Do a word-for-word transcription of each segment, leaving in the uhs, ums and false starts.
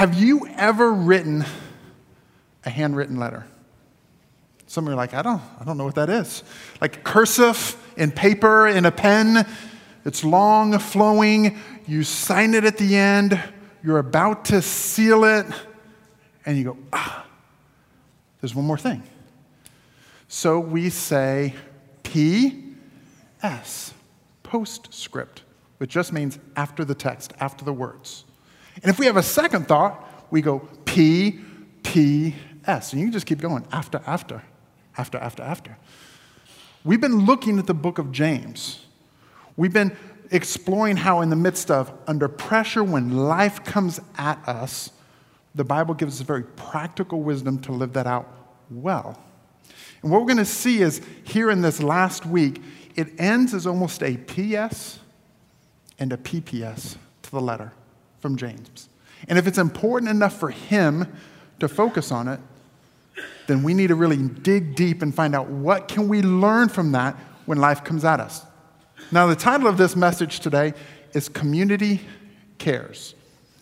Have you ever written a handwritten letter? Some are like, I don't, I don't know what that is. Like cursive, in paper, in a pen. It's long, flowing. You sign it at the end. You're about to seal it. And you go, ah, there's one more thing. So we say P S, postscript, which just means after the text, after the words. And if we have a second thought, we go P P S. And you can just keep going, after, after, after, after, after. We've been looking at the book of James. We've been exploring how in the midst of under pressure, when life comes at us, the Bible gives us very practical wisdom to live that out well. And what we're going to see is here in this last week, it ends as almost a P S and a P P S to the letter from James. And if it's important enough for him to focus on it, then we need to really dig deep and find out what can we learn from that when life comes at us. Now, the title of this message today is Community Cares.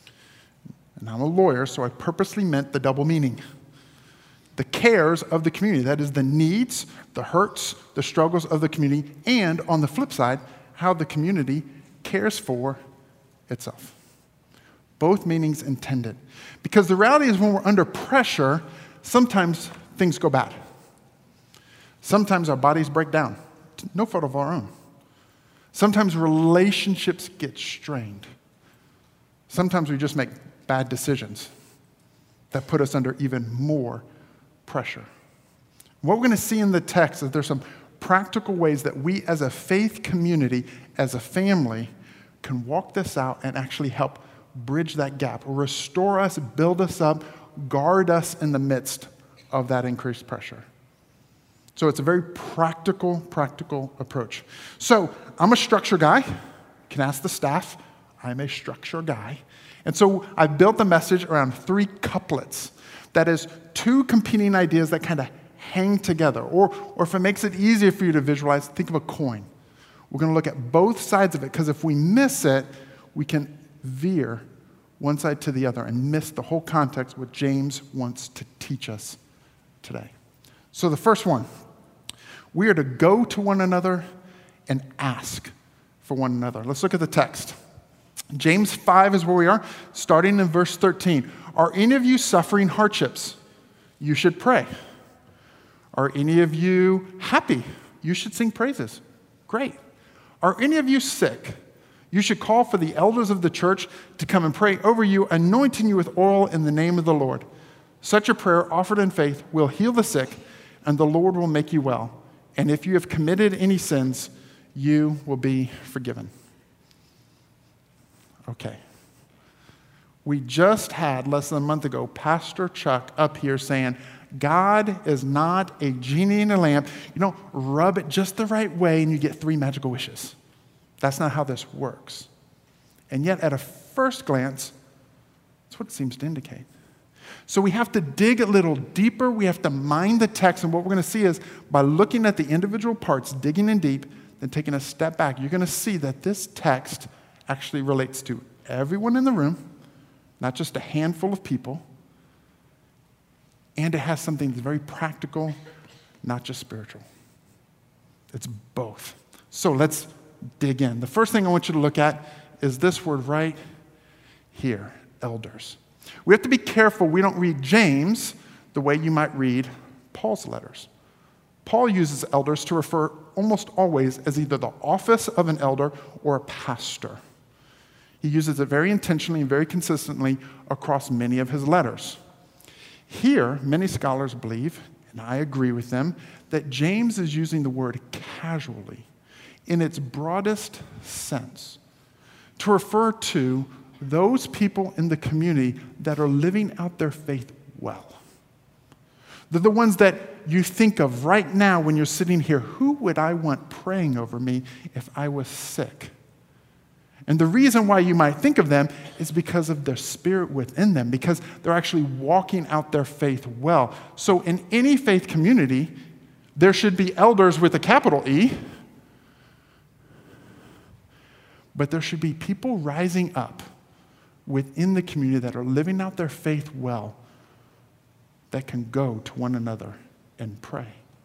And I'm a lawyer, so I purposely meant the double meaning. The cares of the community, that is the needs, the hurts, the struggles of the community, and on the flip side, how the community cares for itself. Both meanings intended. Because the reality is when we're under pressure, sometimes things go bad. Sometimes our bodies break down. No fault of our own. Sometimes relationships get strained. Sometimes we just make bad decisions that put us under even more pressure. What we're going to see in the text is there's some practical ways that we as a faith community, as a family, can walk this out and actually help bridge that gap, restore us, build us up, guard us in the midst of that increased pressure. So it's a very practical, practical approach. So I'm a structure guy. You can ask the staff. I'm a structure guy. And so I built the message around three couplets. That is, two competing ideas that kind of hang together. Or, or if it makes it easier for you to visualize, think of a coin. We're going to look at both sides of it, because if we miss it, we can veer one side to the other and miss the whole context what James wants to teach us today. So the first one, we are to go to one another and ask for one another. Let's look at the text. James five is where we are, starting in verse thirteen. Are any of you suffering hardships? You should pray. Are any of you happy? You should sing praises. Great. Are any of you sick? You should call for the elders of the church to come and pray over you, anointing you with oil in the name of the Lord. Such a prayer offered in faith will heal the sick, and the Lord will make you well. And if you have committed any sins, you will be forgiven. Okay. We just had, less than a month ago, Pastor Chuck up here saying, God is not a genie in a lamp. You don't rub it just the right way and you get three magical wishes. That's not how this works. And yet, at a first glance, that's what it seems to indicate. So we have to dig a little deeper. We have to mine the text. And what we're going to see is, by looking at the individual parts, digging in deep, then taking a step back, you're going to see that this text actually relates to everyone in the room, not just a handful of people. And it has something that's very practical, not just spiritual. It's both. So let's dig in. The first thing I want you to look at is this word right here, elders. We have to be careful we don't read James the way you might read Paul's letters. Paul uses elders to refer almost always as either the office of an elder or a pastor. He uses it very intentionally and very consistently across many of his letters. Here, many scholars believe, and I agree with them, that James is using the word casually in its broadest sense to refer to those people in the community that are living out their faith well. They're the ones that you think of right now when you're sitting here. Who would I want praying over me if I was sick? And the reason why you might think of them is because of their spirit within them, because they're actually walking out their faith well. So in any faith community, there should be elders with a capital E, but there should be people rising up within the community that are living out their faith well that can go to one another and pray.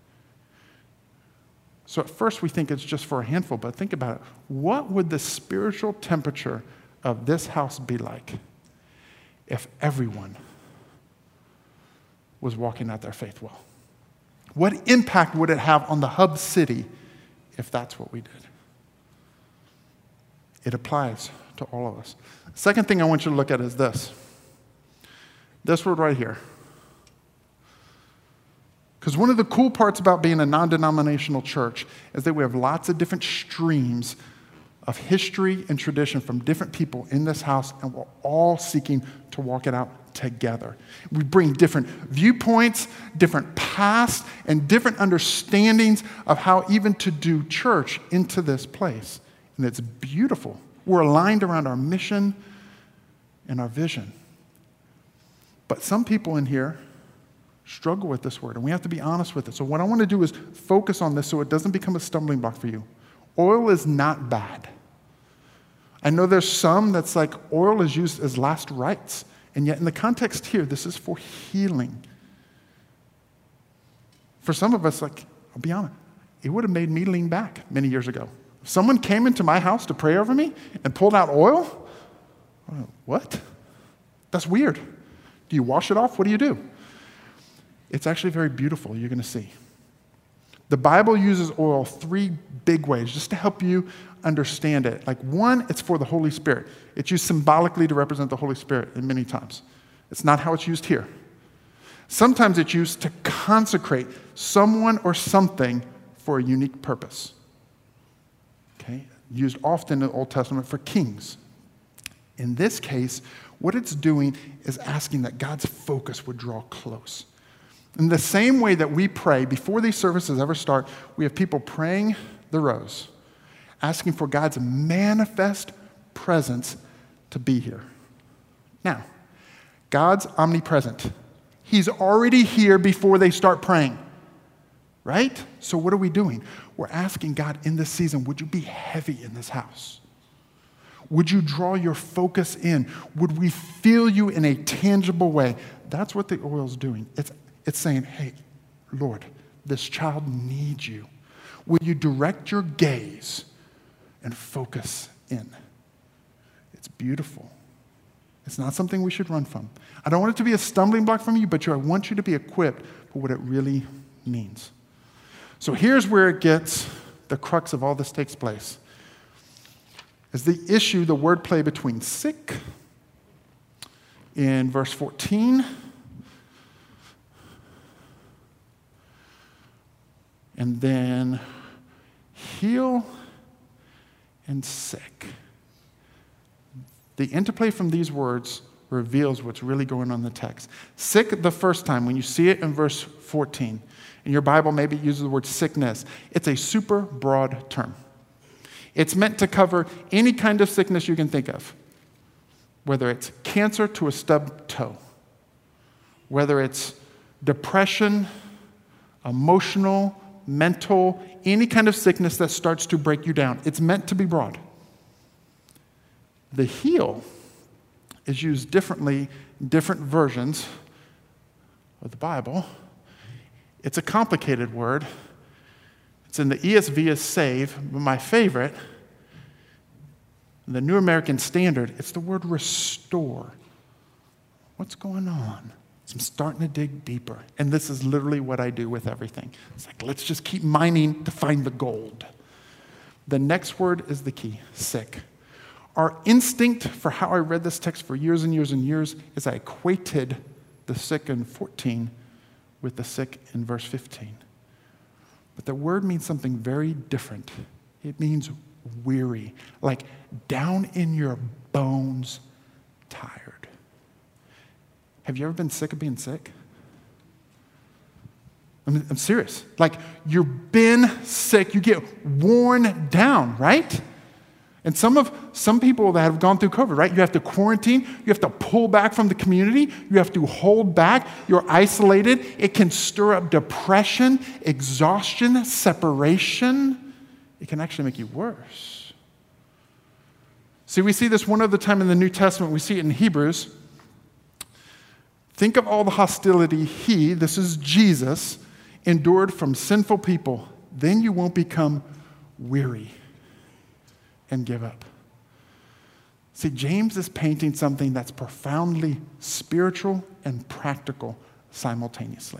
So at first we think it's just for a handful, but think about it. What would the spiritual temperature of this house be like if everyone was walking out their faith well? What impact would it have on the hub city if that's what we did? It applies to all of us. Second thing I want you to look at is this. This word right here. Because one of the cool parts about being a non-denominational church is that we have lots of different streams of history and tradition from different people in this house, and we're all seeking to walk it out together. We bring different viewpoints, different past, and different understandings of how even to do church into this place. And it's beautiful. We're aligned around our mission and our vision. But some people in here struggle with this word, and we have to be honest with it. So what I want to do is focus on this so it doesn't become a stumbling block for you. Oil is not bad. I know there's some that's like oil is used as last rites, and yet in the context here, this is for healing. For some of us, like, I'll be honest, it would have made me lean back many years ago. If someone came into my house to pray over me and pulled out oil, what? That's weird. Do you wash it off? What do you do? It's actually very beautiful, you're going to see. The Bible uses oil three big ways just to help you understand it. Like one, it's for the Holy Spirit. It's used symbolically to represent the Holy Spirit in many times. It's not how it's used here. Sometimes it's used to consecrate someone or something for a unique purpose. Okay? Used often in the Old Testament for kings. In this case, what it's doing is asking that God's focus would draw close. In the same way that we pray, before these services ever start, we have people praying the rose, asking for God's manifest presence to be here. Now, God's omnipresent. He's already here before they start praying, right? So what are we doing? We're asking God in this season, would you be heavy in this house? Would you draw your focus in? Would we feel you in a tangible way? That's what the oil's doing. It's It's saying, hey, Lord, this child needs you. Will you direct your gaze and focus in? It's beautiful. It's not something we should run from. I don't want it to be a stumbling block from you, but I want you to be equipped for what it really means. So here's where it gets, the crux of all this takes place. Is the issue, the wordplay between sick in verse fourteen and then heal and sick. The interplay from these words reveals what's really going on in the text. Sick the first time, when you see it in verse fourteen, in your Bible maybe it uses the word sickness. It's a super broad term. It's meant to cover any kind of sickness you can think of, whether it's cancer to a stubbed toe, whether it's depression, emotional, mental, any kind of sickness that starts to break you down. It's meant to be broad. The heal is used differently in different versions of the Bible. It's a complicated word. It's in the E S V as save, but my favorite, the New American Standard, it's the word restore. What's going on? So I'm starting to dig deeper. And this is literally what I do with everything. It's like, let's just keep mining to find the gold. The next word is the key, sick. Our instinct for how I read this text for years and years and years is I equated the sick in fourteen with the sick in verse fifteen. But the word means something very different. It means weary, like down in your bones, tired. Have you ever been sick of being sick? I'm, I'm serious. Like, you've been sick, you get worn down, right? And some of some people that have gone through COVID, right? You have to quarantine, you have to pull back from the community, you have to hold back, you're isolated. It can stir up depression, exhaustion, separation. It can actually make you worse. See, we see this one other time in the New Testament. We see it in Hebrews. Think of all the hostility he, this is Jesus, endured from sinful people. Then you won't become weary and give up. See, James is painting something that's profoundly spiritual and practical simultaneously.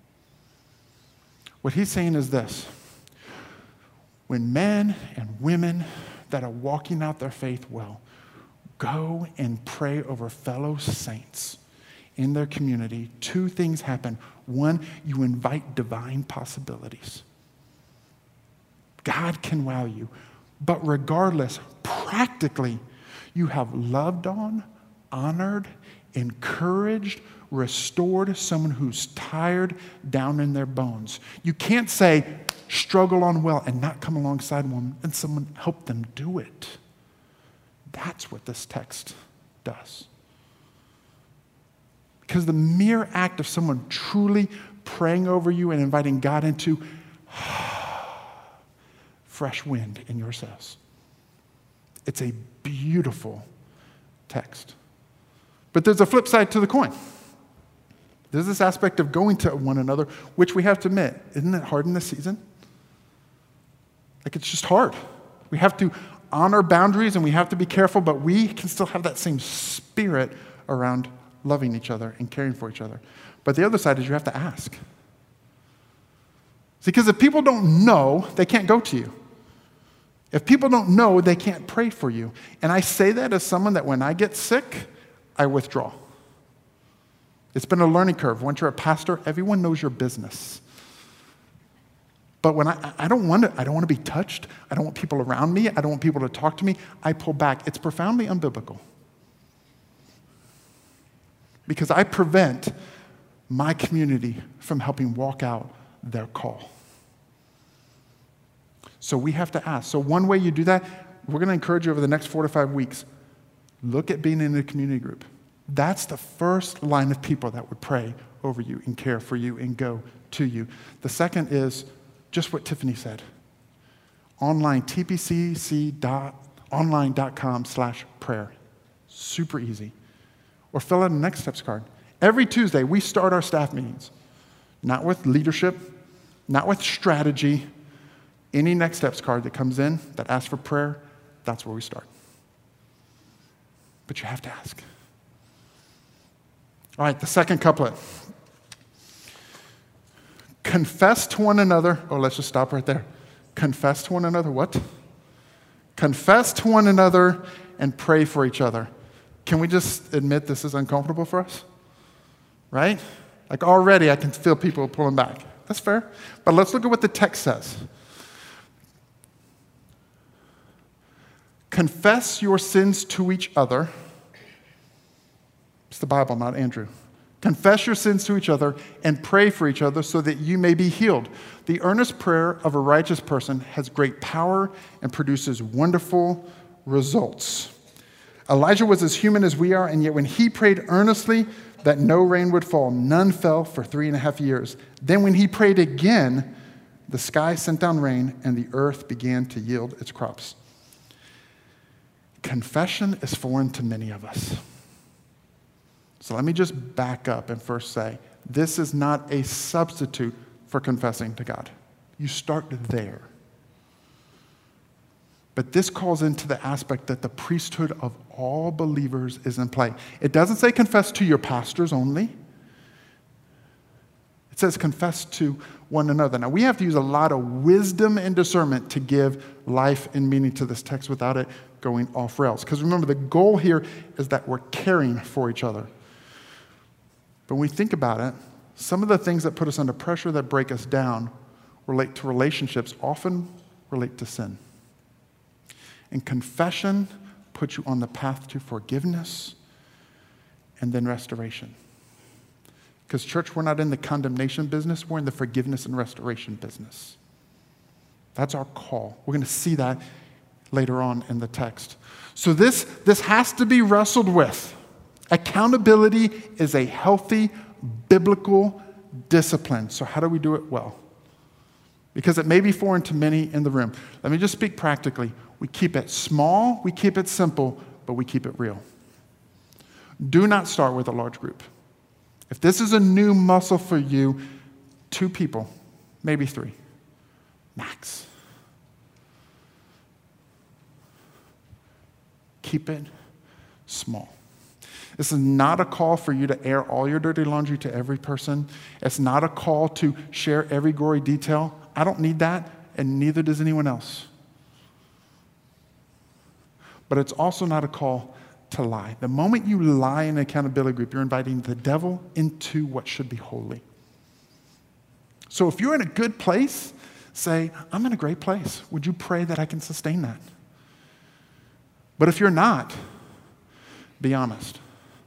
What he's saying is this: when men and women that are walking out their faith well go and pray over fellow saints in their community, two things happen. One, you invite divine possibilities. God can wow you. But regardless, practically, you have loved on, honored, encouraged, restored someone who's tired down in their bones. You can't say, struggle on well, and not come alongside one and someone help them do it. That's what this text does. Because the mere act of someone truly praying over you and inviting God into fresh wind in your sails. It's a beautiful text. But there's a flip side to the coin. There's this aspect of going to one another, which we have to admit, isn't it hard in this season? Like, it's just hard. We have to honor boundaries and we have to be careful, but we can still have that same spirit around loving each other and caring for each other. But the other side is you have to ask. See, because if people don't know, they can't go to you. If people don't know, they can't pray for you. And I say that as someone that when I get sick, I withdraw. It's been a learning curve. Once you're a pastor, everyone knows your business. But when I, I don't want to, I don't want to be touched. I don't want people around me. I don't want people to talk to me. I pull back. It's profoundly unbiblical. Because I prevent my community from helping walk out their call. So we have to ask. So one way you do that, we're going to encourage you over the next four to five weeks, look at being in a community group. That's the first line of people that would pray over you and care for you and go to you. The second is just what Tiffany said. Online, T P C C dot online dot com slash prayer. Super easy. Or fill out a Next Steps card. Every Tuesday, we start our staff meetings. Not with leadership, not with strategy. Any Next Steps card that comes in that asks for prayer, that's where we start. But you have to ask. All right, the second couplet. Confess to one another. Oh, let's just stop right there. Confess to one another what? Confess to one another and pray for each other. Can we just admit this is uncomfortable for us? Right? Like already I can feel people pulling back. That's fair. But let's look at what the text says. Confess your sins to each other. It's the Bible, not Andrew. Confess your sins to each other and pray for each other so that you may be healed. The earnest prayer of a righteous person has great power and produces wonderful results. Elijah was as human as we are, and yet when he prayed earnestly that no rain would fall, none fell for three and a half years. Then when he prayed again, the sky sent down rain and the earth began to yield its crops. Confession is foreign to many of us. So let me just back up and first say, this is not a substitute for confessing to God. You start there. But this calls into the aspect that the priesthood of all believers is in play. It doesn't say confess to your pastors only. It says confess to one another. Now, we have to use a lot of wisdom and discernment to give life and meaning to this text without it going off rails. Because remember, the goal here is that we're caring for each other. But when we think about it, some of the things that put us under pressure that break us down relate to relationships, often relate to sin. And confession puts you on the path to forgiveness and then restoration. Because, church, we're not in the condemnation business. We're in the forgiveness and restoration business. That's our call. We're going to see that later on in the text. So this, this has to be wrestled with. Accountability is a healthy, biblical discipline. So how do we do it well? Because it may be foreign to many in the room. Let me just speak practically. We keep it small, we keep it simple, but we keep it real. Do not start with a large group. If this is a new muscle for you, two people, maybe three, max. Keep it small. This is not a call for you to air all your dirty laundry to every person. It's not a call to share every gory detail. I don't need that, and neither does anyone else. But it's also not a call to lie. The moment you lie in an accountability group, you're inviting the devil into what should be holy. So if you're in a good place, say, I'm in a great place. Would you pray that I can sustain that? But if you're not, be honest.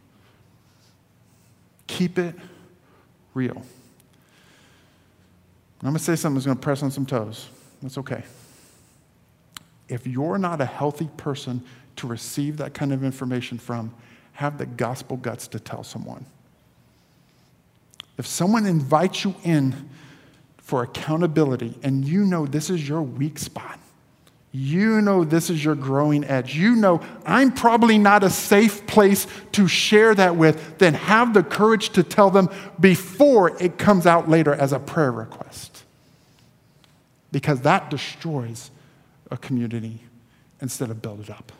Keep it real. I'm going to say something that's going to press on some toes. That's okay. If you're not a healthy person to receive that kind of information from, have the gospel guts to tell someone. If someone invites you in for accountability and you know this is your weak spot, you know this is your growing edge, you know I'm probably not a safe place to share that with, then have the courage to tell them before it comes out later as a prayer request. Because that destroys a community instead of build it up.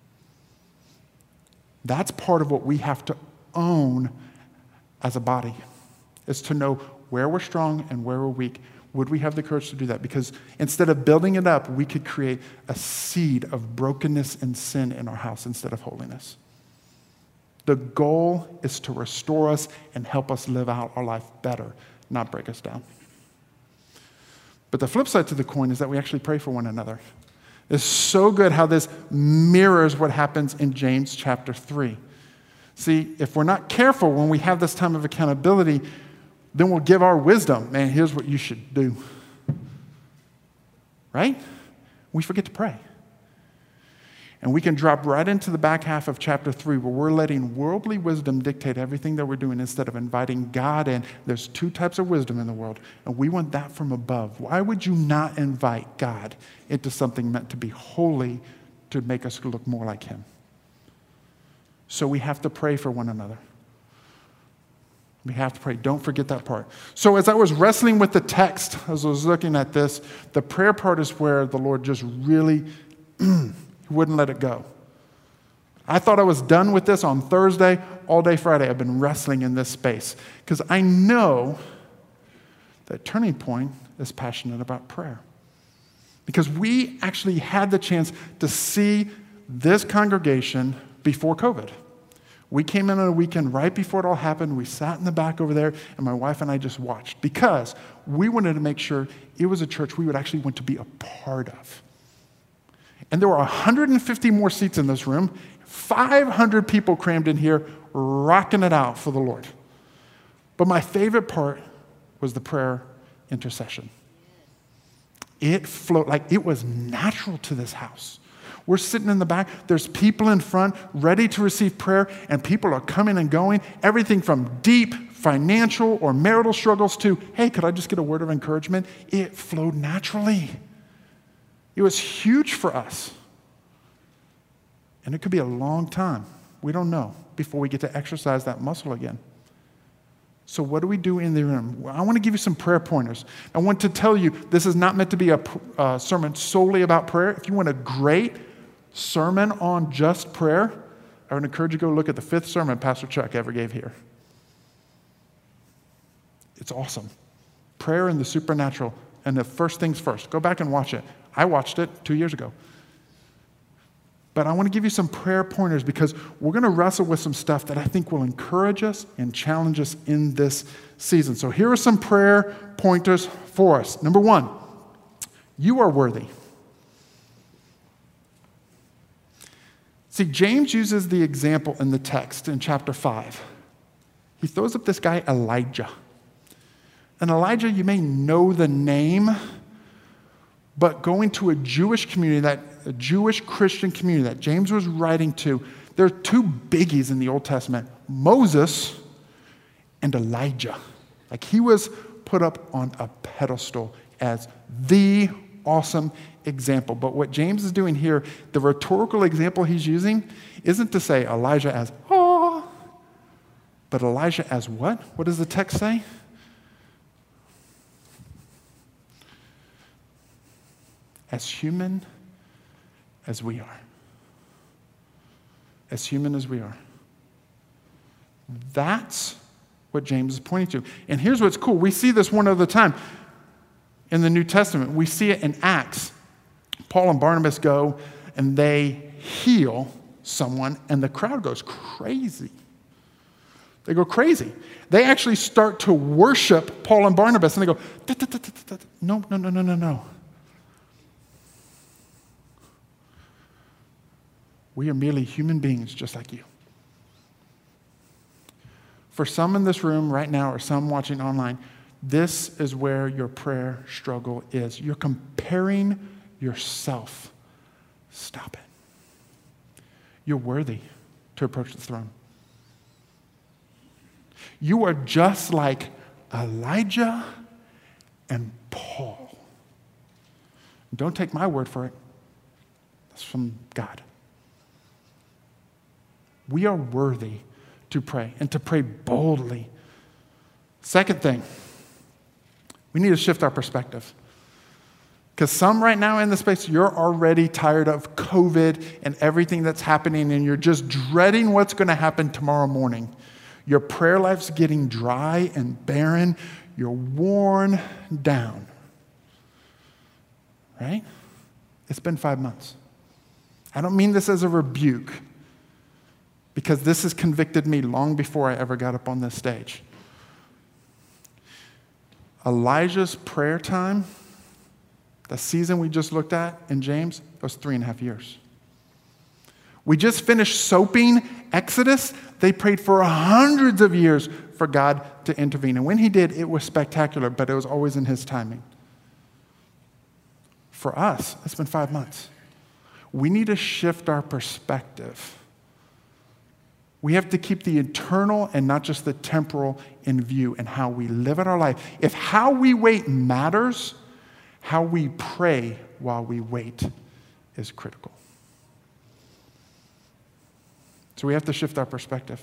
That's part of what we have to own as a body, is to know where we're strong and where we're weak. Would we have the courage to do that? Because instead of building it up, we could create a seed of brokenness and sin in our house instead of holiness. The goal is to restore us and help us live out our life better, not break us down. But the flip side to the coin is that we actually pray for one another. It's so good how this mirrors what happens in James chapter three. See, if we're not careful when we have this time of accountability, then we'll give our wisdom. Man, here's what you should do. Right? We forget to pray. And we can drop right into the back half of chapter three where we're letting worldly wisdom dictate everything that we're doing instead of inviting God in. There's two types of wisdom in the world, and we want that from above. Why would you not invite God into something meant to be holy to make us look more like Him? So we have to pray for one another. We have to pray. Don't forget that part. So as I was wrestling with the text, as I was looking at this, the prayer part is where the Lord just really wouldn't let it go. I thought I was done with this on Thursday. All day Friday, I've been wrestling in this space because I know that Turning Point is passionate about prayer. Because we actually had the chance to see this congregation before COVID. We came in on a weekend right before it all happened. We sat in the back over there, and my wife and I just watched because we wanted to make sure it was a church we would actually want to be a part of. And there were one hundred fifty more seats in this room, five hundred people crammed in here, rocking it out for the Lord. But my favorite part was the prayer intercession. It flowed, like it was natural to this house. We're sitting in the back. There's people in front ready to receive prayer, and people are coming and going. Everything from deep financial or marital struggles to, hey, could I just get a word of encouragement? It flowed naturally. It was huge for us. And it could be a long time. We don't know before we get to exercise that muscle again. So what do we do in the room? Well, I want to give you some prayer pointers. I want to tell you this is not meant to be a uh, sermon solely about prayer. If you want a great sermon on just prayer, I would encourage you to go look at the fifth sermon Pastor Chuck ever gave here. It's awesome. Prayer and the supernatural. And the first things first. Go back and watch it. I watched it two years ago. But I want to give you some prayer pointers because we're going to wrestle with some stuff that I think will encourage us and challenge us in this season. So here are some prayer pointers for us. Number one, you are worthy. See, James uses the example in the text in chapter five. He throws up this guy, Elijah. And Elijah, you may know the name, but going to a Jewish community, that a Jewish Christian community that James was writing to, there are two biggies in the Old Testament, Moses and Elijah. Like he was put up on a pedestal as the awesome example. But what James is doing here, the rhetorical example he's using, isn't to say Elijah as, oh, but Elijah as what? What does the text say? As human as we are. As human as we are. That's what James is pointing to. And here's what's cool. We see this one other time in the New Testament. We see it in Acts. Paul and Barnabas go and they heal someone, and the crowd goes crazy. They go crazy. They actually start to worship Paul and Barnabas, and they go, da, da, da, da, da, da. no, no, no, no, no, no. We are merely human beings just like you. For some in this room right now, or some watching online, this is where your prayer struggle is. You're comparing yourself. Stop it. You're worthy to approach the throne. You are just like Elijah and Paul. Don't take my word for it. That's from God. We are worthy to pray, and to pray boldly. Second thing, we need to shift our perspective. Because some right now in the space, you're already tired of COVID and everything that's happening, and you're just dreading what's going to happen tomorrow morning. Your prayer life's getting dry and barren. You're worn down. Right? It's been five months. I don't mean this as a rebuke, because this has convicted me long before I ever got up on this stage. Elijah's prayer time, the season we just looked at in James, was three and a half years. We just finished soaping Exodus. They prayed for hundreds of years for God to intervene. And when he did, it was spectacular, but it was always in his timing. For us, it's been five months. We need to shift our perspective. We have to keep the eternal and not just the temporal in view and how we live in our life. If how we wait matters, how we pray while we wait is critical. So we have to shift our perspective.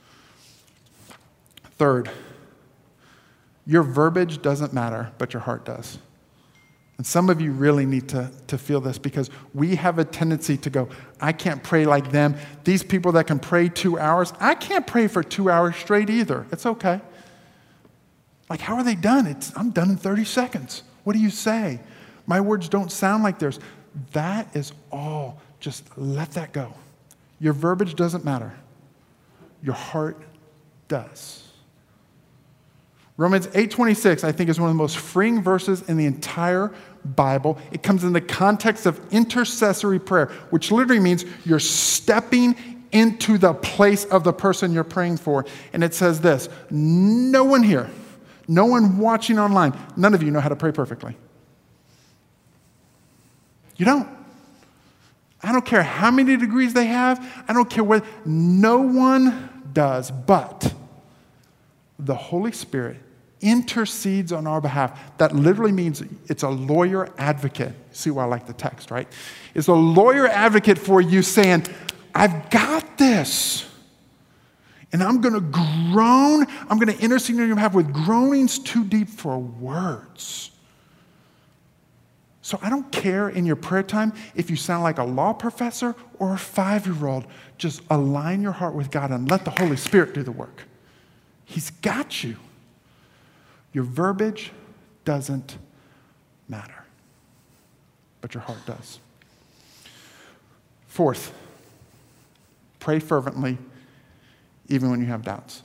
Third, your verbiage doesn't matter, but your heart does. And some of you really need to, to feel this, because we have a tendency to go, I can't pray like them. These people that can pray two hours, I can't pray for two hours straight either. It's okay. Like, how are they done? It's, I'm done in thirty seconds. What do you say? My words don't sound like theirs. That is all. Just let that go. Your verbiage doesn't matter. Your heart does. Romans eight twenty-six, I think, is one of the most freeing verses in the entire Bible. It comes in the context of intercessory prayer, which literally means you're stepping into the place of the person you're praying for. And it says this: no one here, no one watching online, none of you know how to pray perfectly. You don't. I don't care how many degrees they have. I don't care what. No one does. But the Holy Spirit intercedes on our behalf. That literally means it's a lawyer advocate. See why I like the text, right? It's a lawyer advocate for you saying, I've got this. And I'm going to groan. I'm going to intercede on your behalf with groanings too deep for words. So I don't care in your prayer time if you sound like a law professor or a five-year-old. Just align your heart with God and let the Holy Spirit do the work. He's got you. Your verbiage doesn't matter, but your heart does. Fourth, pray fervently even when you have doubts.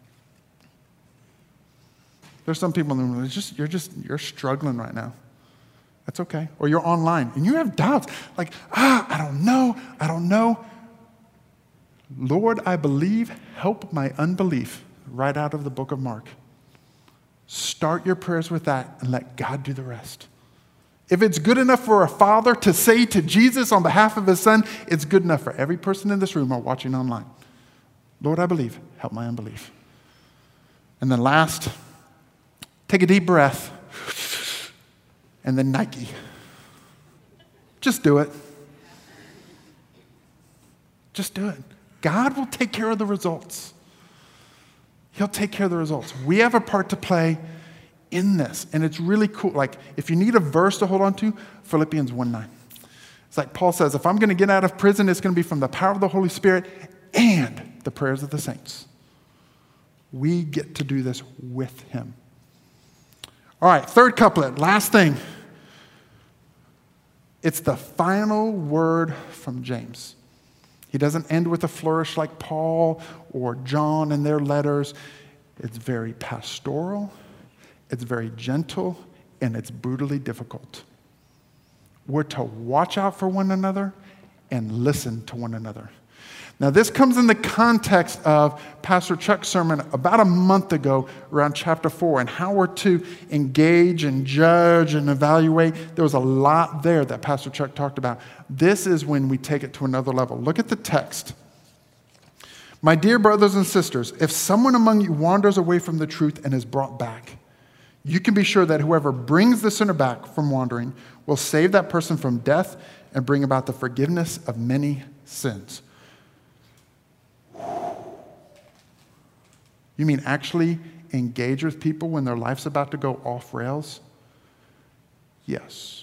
There's some people in the room, it's just, you're just, you're struggling right now. That's okay. Or you're online and you have doubts. Like, ah, I don't know, I don't know. Lord, I believe, help my unbelief. Right out of the book of Mark. Start your prayers with that and let God do the rest. If it's good enough for a father to say to Jesus on behalf of his son, it's good enough for every person in this room or watching online. Lord, I believe, help my unbelief. And then last, take a deep breath and then Nike. Just do it. Just do it. God will take care of the results. He'll take care of the results. We have a part to play in this, and it's really cool. Like, if you need a verse to hold on to, Philippians one nine. It's like Paul says, if I'm going to get out of prison, it's going to be from the power of the Holy Spirit and the prayers of the saints. We get to do this with him. All right, third couplet, last thing. It's the final word from James. He doesn't end with a flourish like Paul or John in their letters. It's very pastoral, it's very gentle, and it's brutally difficult. We're to watch out for one another and listen to one another. Now, this comes in the context of Pastor Chuck's sermon about a month ago around chapter four and how we're to engage and judge and evaluate. There was a lot there that Pastor Chuck talked about. This is when we take it to another level. Look at the text. My dear brothers and sisters, if someone among you wanders away from the truth and is brought back, you can be sure that whoever brings the sinner back from wandering will save that person from death and bring about the forgiveness of many sins. You mean actually engage with people when their life's about to go off rails? Yes.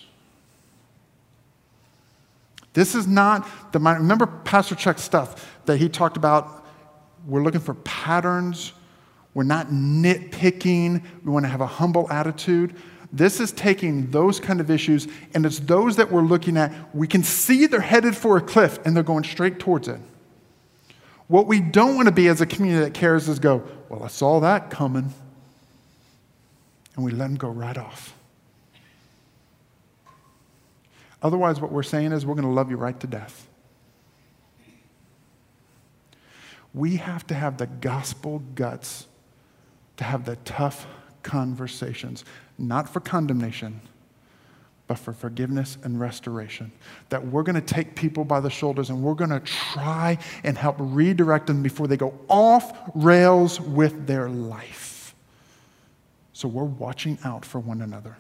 This is not the mind. Remember Pastor Chuck's stuff that he talked about? We're looking for patterns. We're not nitpicking. We want to have a humble attitude. This is taking those kind of issues, and it's those that we're looking at. We can see they're headed for a cliff, and they're going straight towards it. What we don't want to be as a community that cares is go, well, I saw that coming, and we let them go right off. Otherwise, what we're saying is we're going to love you right to death. We have to have the gospel guts to have the tough conversations, not for condemnation, but for forgiveness and restoration. That we're going to take people by the shoulders and we're going to try and help redirect them before they go off rails with their life. So we're watching out for one another.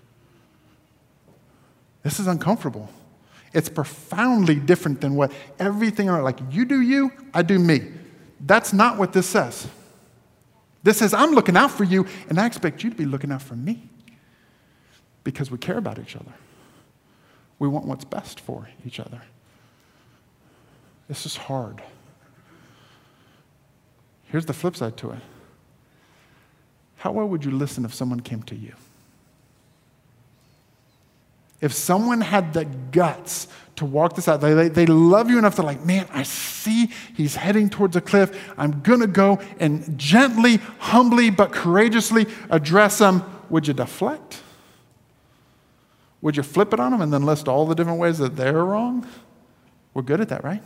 This is uncomfortable. It's profoundly different than what everything, like you do you, I do me. That's not what this says. This says, I'm looking out for you, and I expect you to be looking out for me because we care about each other. We want what's best for each other. This is hard. Here's the flip side to it. How well would you listen if someone came to you? If someone had the guts to walk this out, they, they, they love you enough to like, man, I see he's heading towards a cliff. I'm going to go and gently, humbly, but courageously address him. Would you deflect? Would you flip it on them and then list all the different ways that they're wrong? We're good at that, right?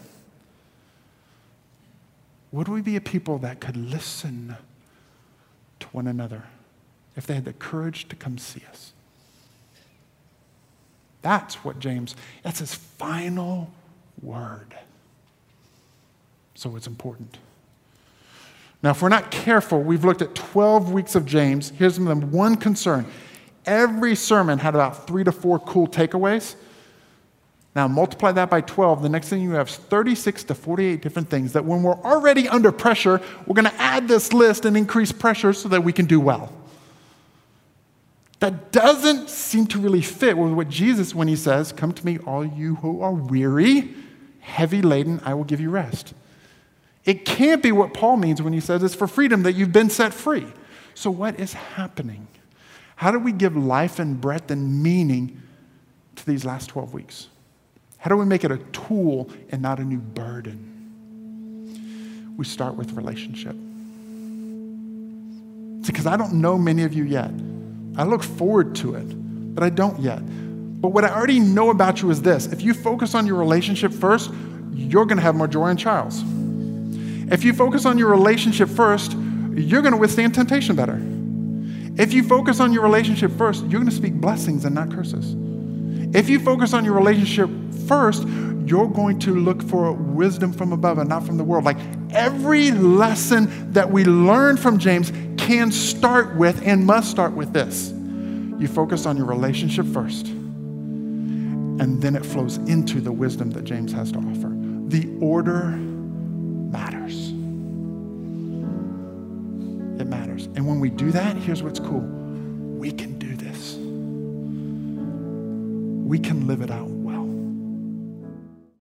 Would we be a people that could listen to one another if they had the courage to come see us? That's what James, that's his final word. So it's important. Now, if we're not careful, we've looked at twelve weeks of James. Here's the one concern. Every sermon had about three to four cool takeaways. Now, multiply that by twelve. The next thing you have is thirty-six to forty-eight different things that when we're already under pressure, we're going to add this list and increase pressure so that we can do well. That doesn't seem to really fit with what Jesus, when he says, come to me, all you who are weary, heavy laden, I will give you rest. It can't be what Paul means when he says it's for freedom that you've been set free. So what is happening? How do we give life and breadth and meaning to these last twelve weeks? How do we make it a tool and not a new burden? We start with relationship. Because I don't know many of you yet. I look forward to it, but I don't yet. But what I already know about you is this. If you focus on your relationship first, you're going to have more joy and trials. If you focus on your relationship first, you're going to withstand temptation better. If you focus on your relationship first, you're going to speak blessings and not curses. If you focus on your relationship first, you're going to look for wisdom from above and not from the world. Like every lesson that we learn from James can start with and must start with this. You focus on your relationship first. and then it flows into the wisdom that James has to offer. The order matters. It matters. And when we do that, here's what's cool. We can do this. We can live it out.